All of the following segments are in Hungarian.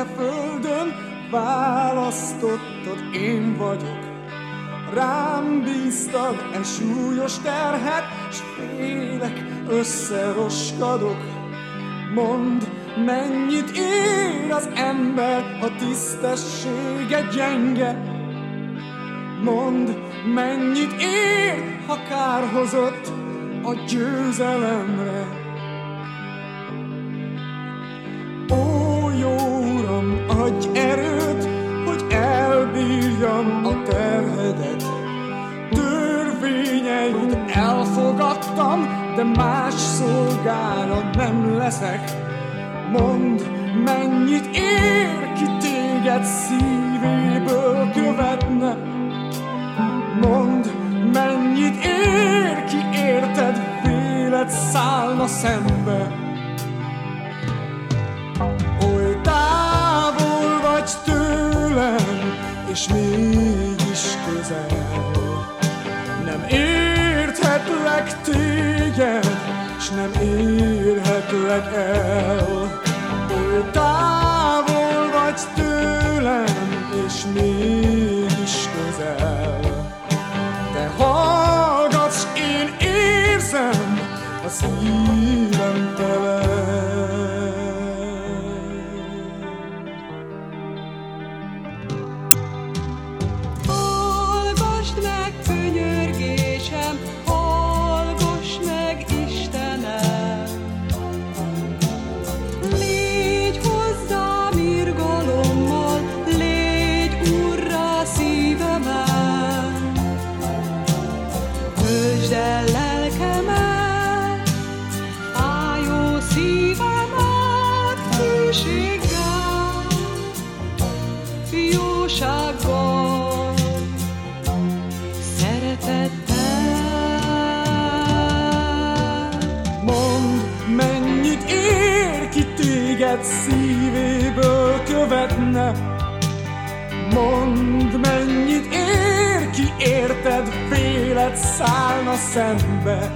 földön választottad én vagyok. Rám bíztad e súlyos terhet, s félek, összeroskadok. Mondd, mennyit ér az ember, ha tisztessége gyenge. Mondd, mennyit ér, ha kárhozott a győzelemre. Ó, jó Uram, adj erőt, hogy elbírjam a terhedet. Törvényeid elfogadtam, de más szolgára nem leszek. Mondd, mennyit ér, ki téged szívéből követne. Mondd, mennyit ér, ki érted véled szállna szembe. Oly távol vagy tőlem, és mégis közel. Nem érthetlek téged, s nem érhetlek el. Oly távol vagy tőlem, és mégis közel. Te hallgatsz, én érzem, a szívem tele. Hallgassd meg könyörgésem, hallgass meg Istenem. Légy hozzám irgalommal, légy Urrá szívemen. Töltsd el lelkemet, fájó szívemet hűséggel, jósággal, szeretettel. Mondd, mennyit ér, ki téged szívéből követne. Mondd, mennyit ér, ki érted véled szállna szembe.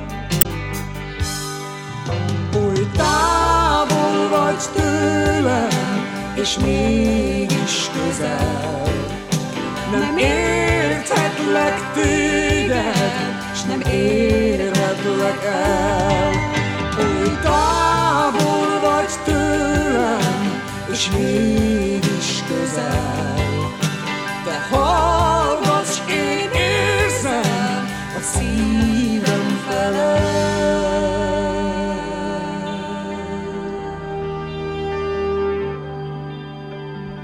Oly távol vagy tőlem, és mégis közel. Nem érthetlek téged, s nem érhetlek el. Oly távol vagy tőlem, és mégis